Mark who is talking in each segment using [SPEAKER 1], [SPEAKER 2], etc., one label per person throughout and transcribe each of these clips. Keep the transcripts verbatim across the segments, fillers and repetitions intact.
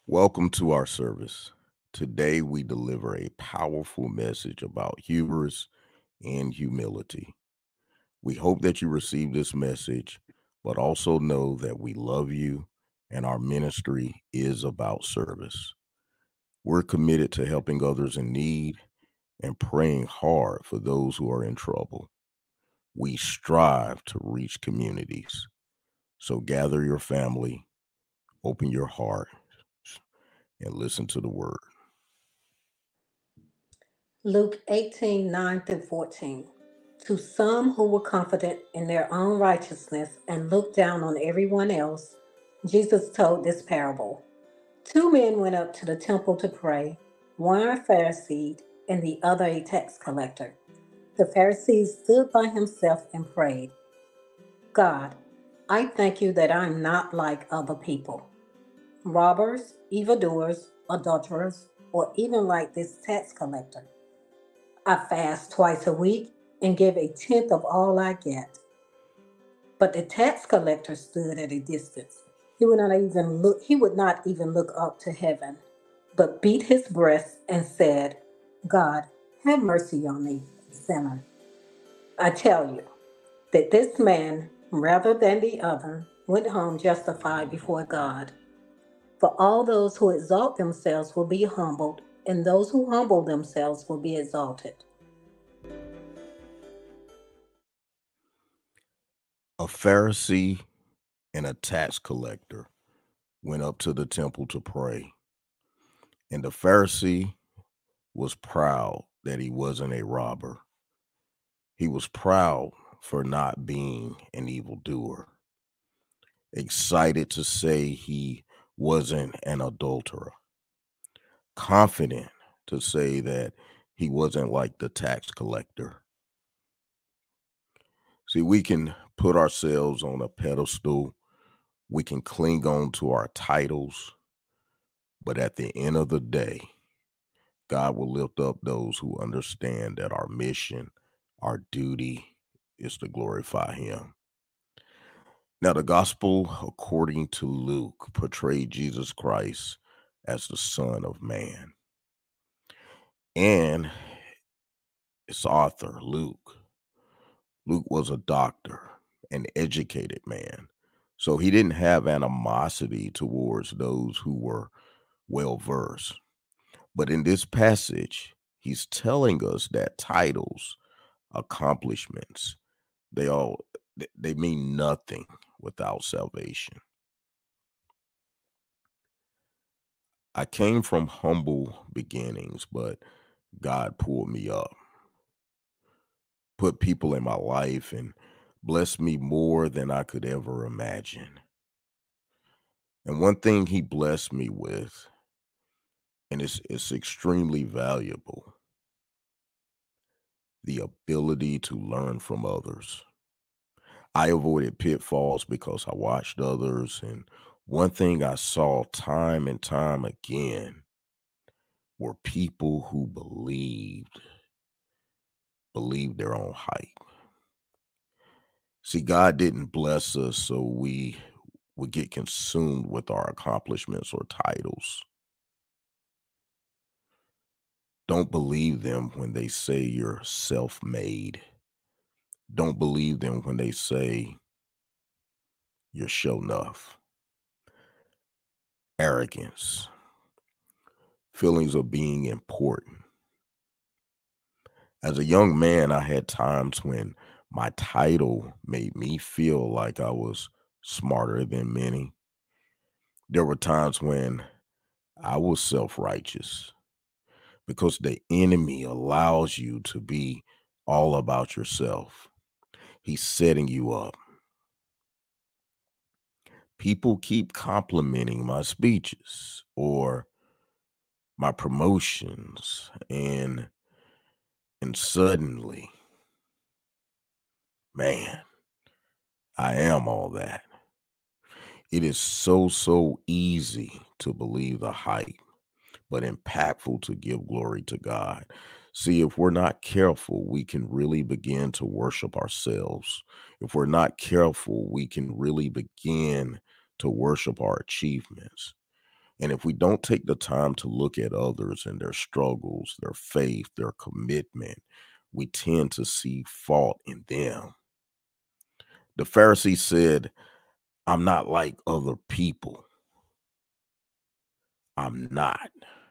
[SPEAKER 1] Welcome to our service. Today we deliver a powerful message about hubris and humility. We hope that you receive this message, but also know that we love you and our ministry is about service. We're committed to helping others in need and praying hard for those who are in trouble. We strive to reach communities. So gather your family, open your heart, and listen to the word.
[SPEAKER 2] Luke eighteen nine through fourteen. To some who were confident in their own righteousness and looked down on everyone else, Jesus told this parable. Two men went up to the temple to pray, one a Pharisee and the other a tax collector. The Pharisee stood by himself and prayed, God, I thank you that I'm not like other people, robbers, evildoers, adulterers, or even like this tax collector. I fast twice a week and give a tenth of all I get. But the tax collector stood at a distance. He would not even look he would not even look up to heaven, but beat his breast and said, God, have mercy on me, a sinner. I tell you that this man, rather than the other, went home justified before God. For all those who exalt themselves will be humbled, and those who humble themselves will be exalted.
[SPEAKER 1] A Pharisee and a tax collector went up to the temple to pray. And the Pharisee was proud that he wasn't a robber. He was proud for not being an evildoer, excited to say he wasn't an adulterer, confident to say that he wasn't like the tax collector. See, we can put ourselves on a pedestal, we can cling on to our titles, but at the end of the day, God will lift up those who understand that our mission, our duty is to glorify Him. Now, the gospel, according to Luke, portrayed Jesus Christ as the Son of Man. And its author, Luke, Luke was a doctor, an educated man. So he didn't have animosity towards those who were well versed. But in this passage, he's telling us that titles, accomplishments, they all th- they mean nothing without salvation. I came from humble beginnings, but God pulled me up, put people in my life and blessed me more than I could ever imagine. And one thing he blessed me with, and it's it's extremely valuable, the ability to learn from others. I avoided pitfalls because I watched others. And one thing I saw time and time again were people who believed, believed their own hype. See, God didn't bless us so we would get consumed with our accomplishments or titles. Don't believe them when they say you're self made. Don't believe them when they say you're show enough. Arrogance, feelings of being important. As a young man, I had times when my title made me feel like I was smarter than many. There were times when I was self righteous because the enemy allows you to be all about yourself. He's setting you up. People keep complimenting my speeches or my promotions, and and suddenly, man, I am all that. It is so, so easy to believe the hype, but impactful to give glory to God. See, if we're not careful, we can really begin to worship ourselves. If we're not careful, we can really begin to worship our achievements. And if we don't take the time to look at others and their struggles, their faith, their commitment, we tend to see fault in them. The Pharisee said, I'm not like other people. I'm not.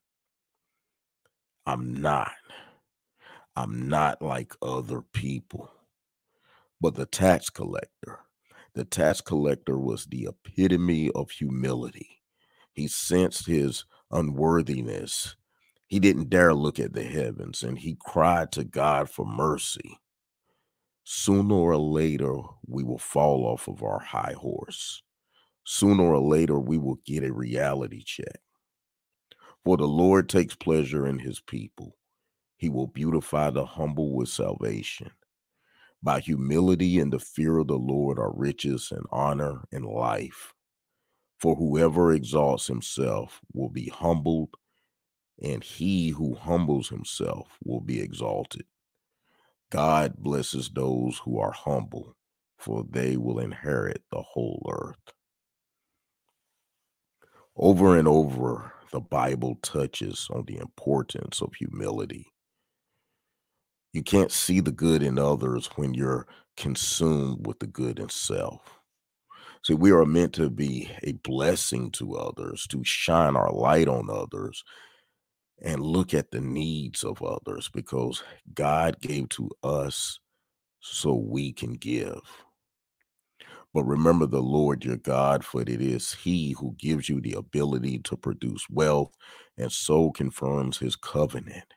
[SPEAKER 1] I'm not. I'm not like other people. But the tax collector, the tax collector was the epitome of humility. He sensed his unworthiness. He didn't dare look at the heavens, and he cried to God for mercy. Sooner or later, we will fall off of our high horse. Sooner or later, we will get a reality check. For the Lord takes pleasure in his people. He will beautify the humble with salvation. By humility and the fear of the Lord are riches and honor and life. For whoever exalts himself will be humbled, and he who humbles himself will be exalted. God blesses those who are humble, for they will inherit the whole earth. Over and over, the Bible touches on the importance of humility. You can't see the good in others when you're consumed with the good in self. See, we are meant to be a blessing to others, to shine our light on others, and look at the needs of others, because God gave to us so we can give. But remember the Lord your God, for it is he who gives you the ability to produce wealth and so confirms his covenant.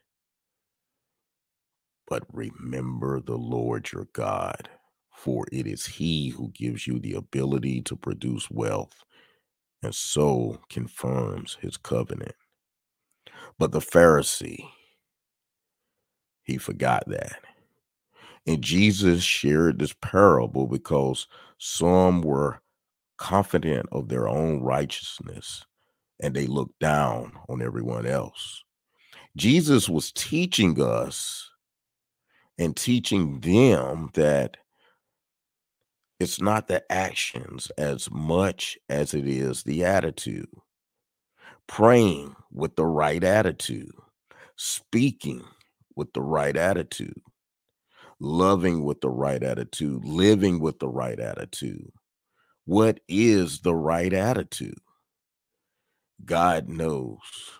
[SPEAKER 1] But remember the Lord your God, for it is he who gives you the ability to produce wealth and so confirms his covenant. But the Pharisee, he forgot that. And Jesus shared this parable because some were confident of their own righteousness and they looked down on everyone else. Jesus was teaching us and teaching them that it's not the actions as much as it is the attitude. Praying with the right attitude, speaking with the right attitude, loving with the right attitude, living with the right attitude. What is the right attitude? God knows.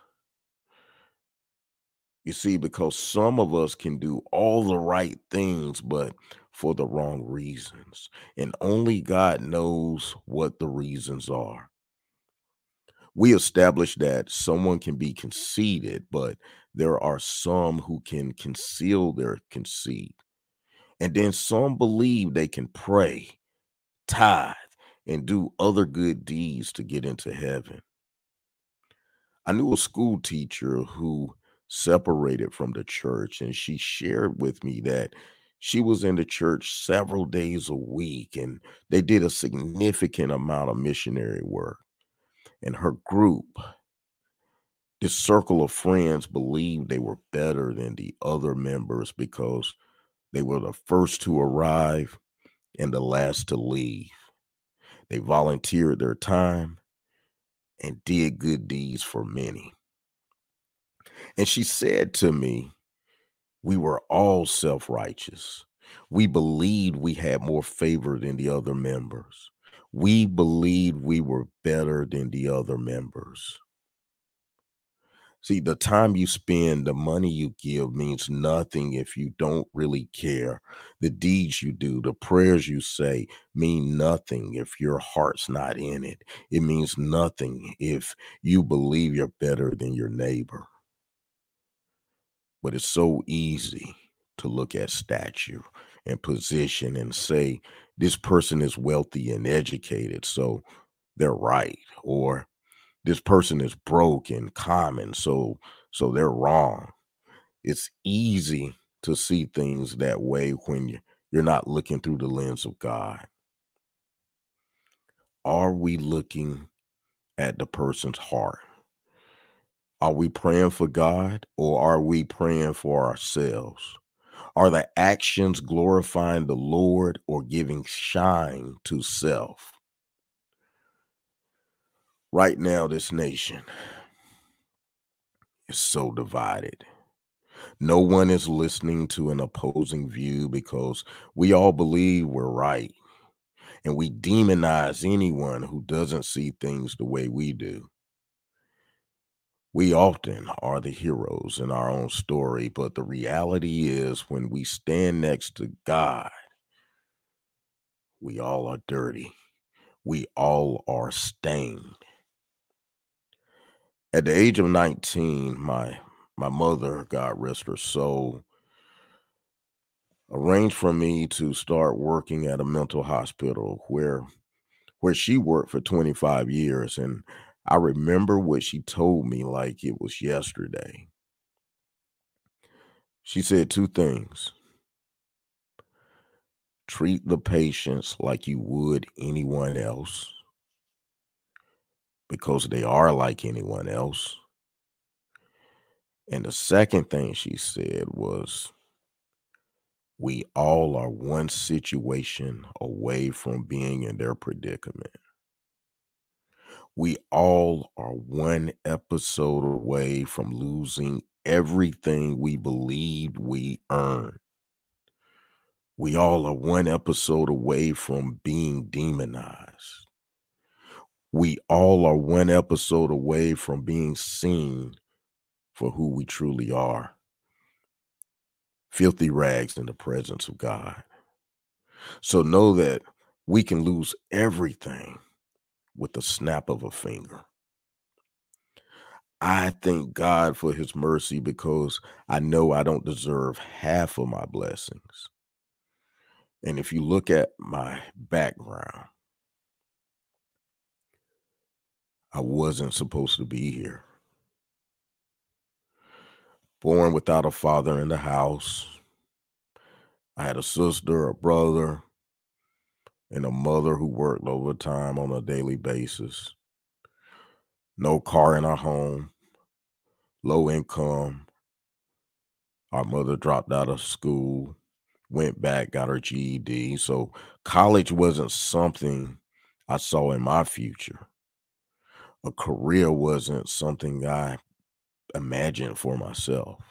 [SPEAKER 1] You see, because some of us can do all the right things, but for the wrong reasons. And only God knows what the reasons are. We established that someone can be conceited, but there are some who can conceal their conceit. And then some believe they can pray, tithe, and do other good deeds to get into heaven. I knew a school teacher who separated from the church, and she shared with me that she was in the church several days a week, and they did a significant amount of missionary work. And her group, this circle of friends, believed they were better than the other members because they were the first to arrive and the last to leave. They volunteered their time and did good deeds for many. And she said to me, we were all self-righteous. We believed we had more favor than the other members. We believed we were better than the other members. See, the time you spend, the money you give means nothing if you don't really care. The deeds you do, the prayers you say mean nothing if your heart's not in it. It means nothing if you believe you're better than your neighbor. But it's so easy to look at stature and position and say, this person is wealthy and educated, so they're right. Or this person is broke and common, so so they're wrong. It's easy to see things that way when you- you're not looking through the lens of God. Are we looking at the person's heart? Are we praying for God, or are we praying for ourselves? Are the actions glorifying the Lord or giving shine to self? Right now, this nation is so divided. No one is listening to an opposing view because we all believe we're right. And we demonize anyone who doesn't see things the way we do. We often are the heroes in our own story, but the reality is when we stand next to God, we all are dirty. We all are stained. At the age of nineteen, my my mother, God rest her soul, arranged for me to start working at a mental hospital where where she worked for twenty-five years. And I remember what she told me like it was yesterday. She said two things: treat the patients like you would anyone else, because they are like anyone else. And the second thing she said was, we all are one situation away from being in their predicament. We all are one episode away from losing everything we believed we earned. We all are one episode away from being demonized. We all are one episode away from being seen for who we truly are. Filthy rags in the presence of God. So know that we can lose everything with the snap of a finger. I thank God for his mercy because I know I don't deserve half of my blessings. And if you look at my background, I wasn't supposed to be here. Born without a father in the house. I had a sister, a brother, and a mother who worked overtime on a daily basis. No car in our home. Low income. Our mother dropped out of school, went back, got her G E D. So college wasn't something I saw in my future. A career wasn't something I imagined for myself.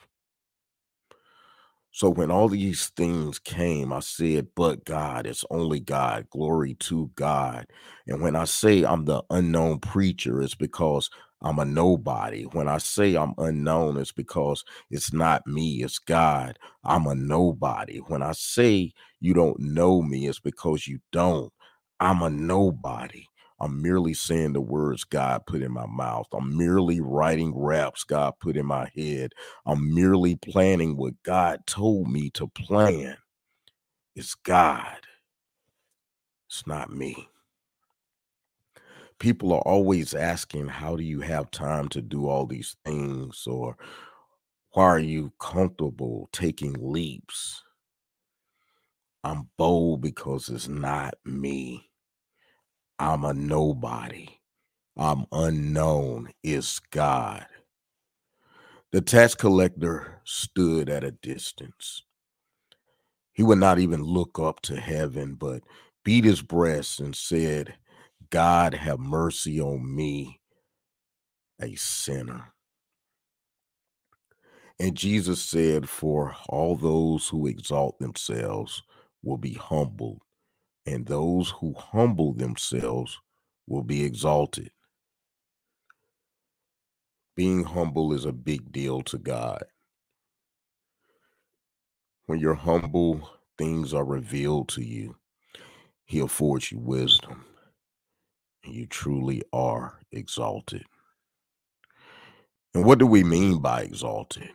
[SPEAKER 1] So when all these things came, I said, but God, it's only God, glory to God. And when I say I'm the unknown preacher, it's because I'm a nobody. When I say I'm unknown, it's because it's not me, it's God. I'm a nobody. When I say you don't know me, it's because you don't. I'm a nobody. I'm merely saying the words God put in my mouth. I'm merely writing raps God put in my head. I'm merely planning what God told me to plan. It's God. It's not me. People are always asking, how do you have time to do all these things? Or why are you comfortable taking leaps? I'm bold because it's not me. I'm a nobody. I'm unknown. It's God. The tax collector stood at a distance. He would not even look up to heaven, but beat his breast and said, God, have mercy on me, a sinner. And Jesus said, for all those who exalt themselves will be humbled, and those who humble themselves will be exalted. Being humble is a big deal to God. When you're humble, things are revealed to you. He affords you wisdom, and you truly are exalted. And what do we mean by exalted?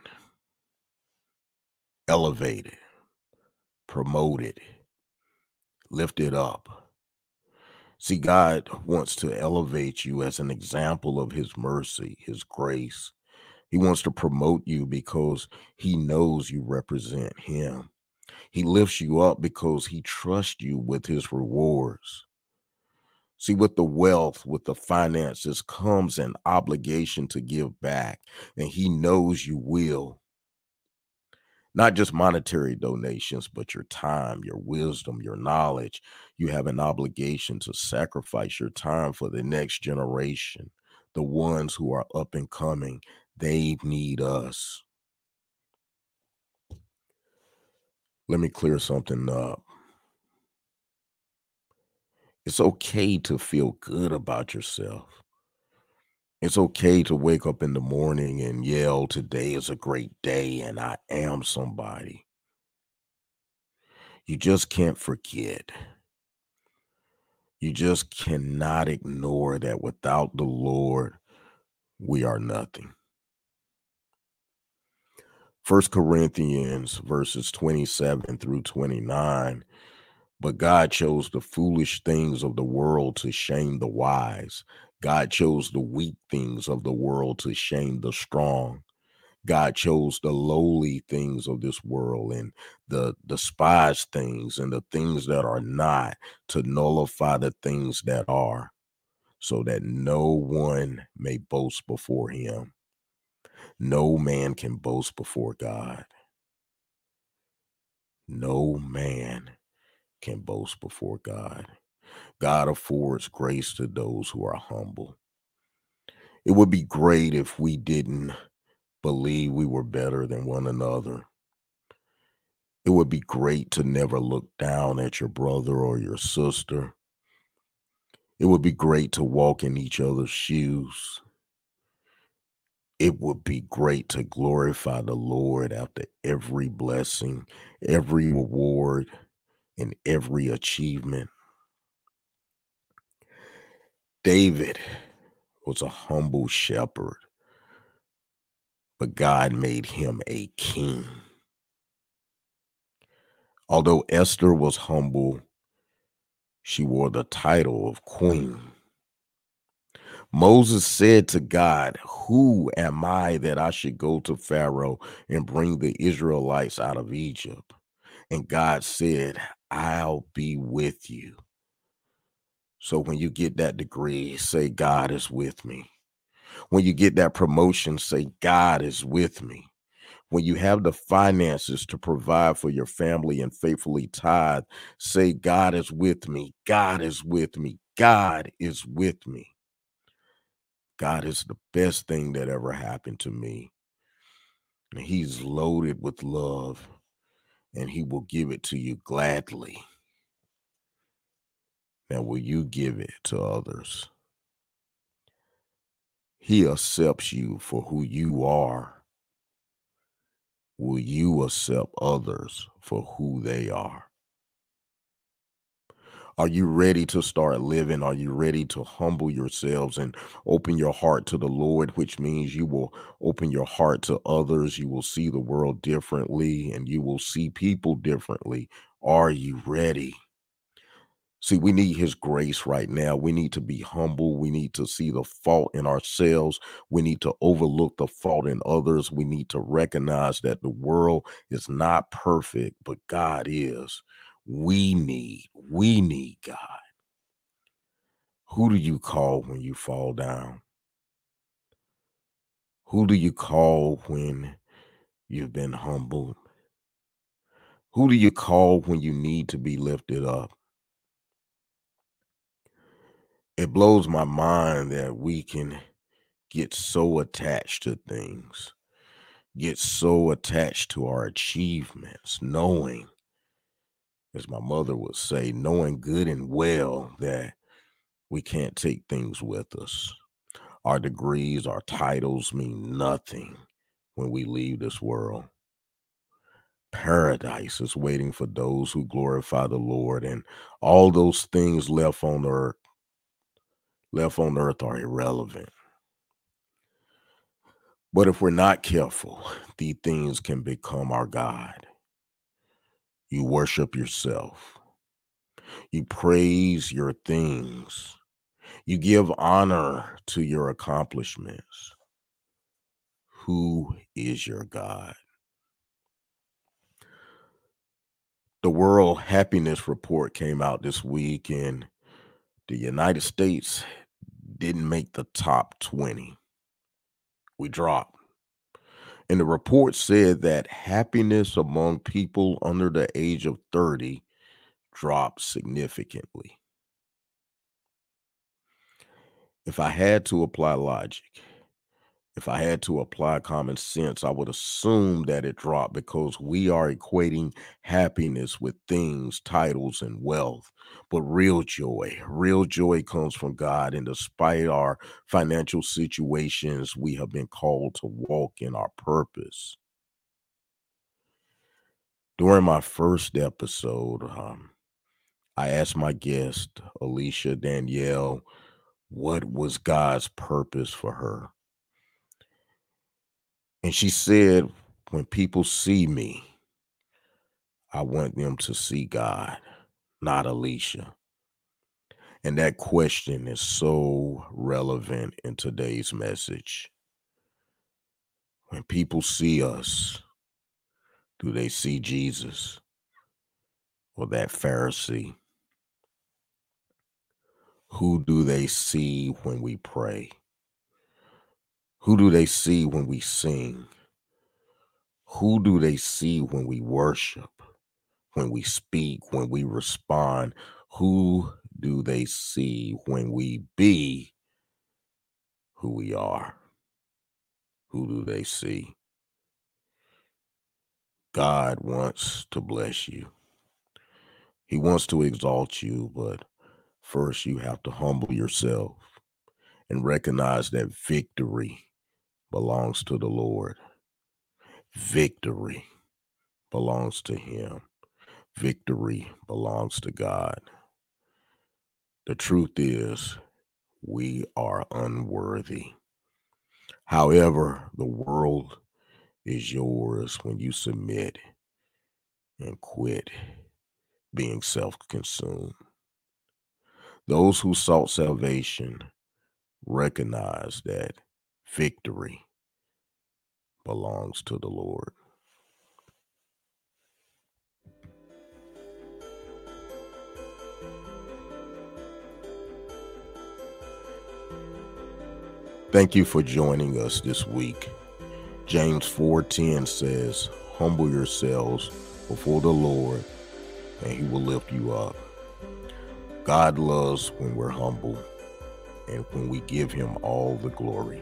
[SPEAKER 1] Elevated, promoted, lifted up. See, God wants to elevate you as an example of his mercy, his grace. He wants to promote you because he knows you represent him. He lifts you up because he trusts you with his rewards. See, with the wealth, with the finances comes an obligation to give back, and he knows you will. Not just monetary donations, but your time, your wisdom, your knowledge. You have an obligation to sacrifice your time for the next generation. the ones who are up and coming, they need us. Let me clear something up. It's okay to feel good about yourself. It's okay to wake up in the morning and yell, "Today is a great day and I am somebody." You just can't forget. You just cannot ignore that without the Lord, we are nothing. First Corinthians verses twenty-seven through twenty-nine. But God chose the foolish things of the world to shame the wise. God chose the weak things of the world to shame the strong. God chose the lowly things of this world and the despised things and the things that are not to nullify the things that are, so that no one may boast before him. No man can boast before God. No man can boast before God. God affords grace to those who are humble. It would be great if we didn't believe we were better than one another. It would be great to never look down at your brother or your sister. It would be great to walk in each other's shoes. It would be great to glorify the Lord after every blessing, every reward, and every achievement. David was a humble shepherd, but God made him a king. Although Esther was humble, she wore the title of queen. Moses said to God, "Who am I that I should go to Pharaoh and bring the Israelites out of Egypt?" And God said, "I'll be with you." So when you get that degree, say, "God is with me." When you get that promotion, say, "God is with me." When you have the finances to provide for your family and faithfully tithe, say, "God is with me. God is with me. God is with me." God is the best thing that ever happened to me. And he's loaded with love, and he will give it to you gladly. Now, will you give it to others? He accepts you for who you are. Will you accept others for who they are? Are you ready to start living? Are you ready to humble yourselves and open your heart to the Lord, which means you will open your heart to others. You will see the world differently and you will see people differently. Are you ready? See, we need his grace right now. We need to be humble. We need to see the fault in ourselves. We need to overlook the fault in others. We need to recognize that the world is not perfect, but God is. We need, we need God. Who do you call when you fall down? Who do you call when you've been humbled? Who do you call when you need to be lifted up? It blows my mind that we can get so attached to things, get so attached to our achievements, knowing, as my mother would say, knowing good and well that we can't take things with us. Our degrees, our titles mean nothing when we leave this world. Paradise is waiting for those who glorify the Lord, and all those things left on earth, left on earth are irrelevant. But if we're not careful, these things can become our God. You worship yourself. You praise your things. You give honor to your accomplishments. Who is your God? The World Happiness Report came out this week, and the United States didn't make the top twenty. We dropped. And the report said that happiness among people under the age of thirty dropped significantly. If I had to apply logic, if I had to apply common sense, I would assume that it dropped because we are equating happiness with things, titles, and wealth. But real joy, real joy comes from God. And despite our financial situations, we have been called to walk in our purpose. During my first episode, um, I asked my guest, Alicia Danielle, what was God's purpose for her? And she said, when people see me, I want them to see God, not Alicia. And that question is so relevant in today's message. When people see us, do they see Jesus or that Pharisee? Who do they see when we pray? Who do they see when we sing? Who do they see when we worship, when we speak, when we respond? Who do they see when we be who we are? Who do they see? God wants to bless you. He wants to exalt you, but first you have to humble yourself and recognize that victory belongs to the Lord. Victory belongs to Him. Victory belongs to God. The truth is, we are unworthy. However, the world is yours when you submit and quit being self-consumed. Those who sought salvation recognize that victory belongs to the Lord. Thank you for joining us this week. James four ten says, humble yourselves before the Lord, and He will lift you up. God loves when we're humble and when we give Him all the glory.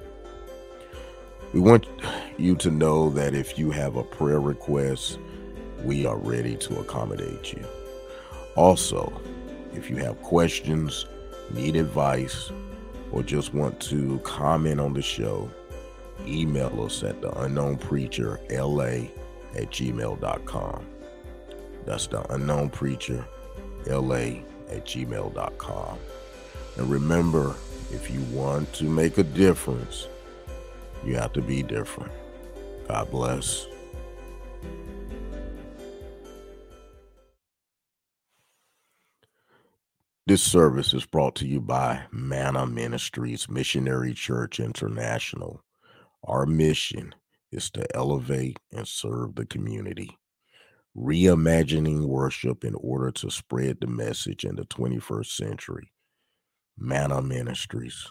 [SPEAKER 1] We want you to know that if you have a prayer request, we are ready to accommodate you. Also, if you have questions, need advice, or just want to comment on the show, email us at the unknown preacher L A at gmail dot com. That's the unknown preacher L A at gmail dot com. And remember, if you want to make a difference, you have to be different. God bless. This service is brought to you by Manna Ministries Missionary Church International. Our mission is to elevate and serve the community, reimagining worship in order to spread the message in the twenty-first century. Manna Ministries.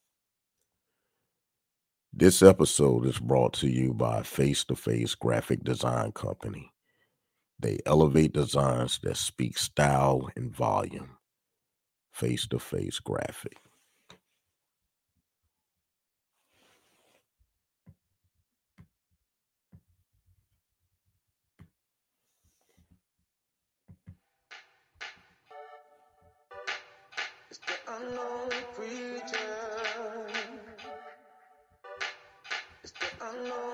[SPEAKER 1] This episode is brought to you by Face to Face Graphic Design Company. They elevate designs that speak style and volume. Face to Face Graphic.
[SPEAKER 3] It's the unknown preacher. It's the unknown.